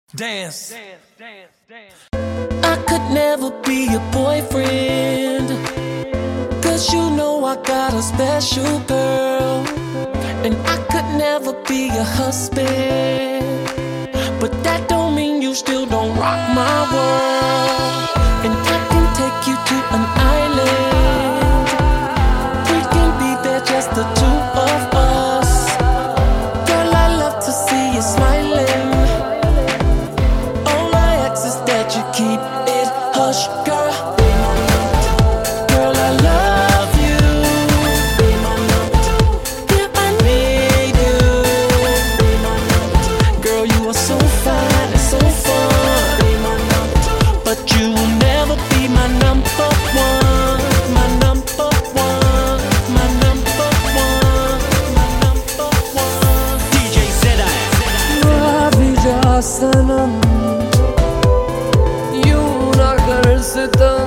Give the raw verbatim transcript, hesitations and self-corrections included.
Dance. I could never be your boyfriend, cause you know I got a special girl. And I could never be your husband, but that don't mean you still don't rock my world. And I can take you to an island, we can be there just the two of us. Girl, I love to see you smiling. All I ask is that you keep it hush, girl. Girl, I love you. Yeah, I need you. Girl, you are so fine and so fun, but you will never be my number one. My number one. My number one. My number one. D J Zedai. Ravi Jasanam, you na kar sitam.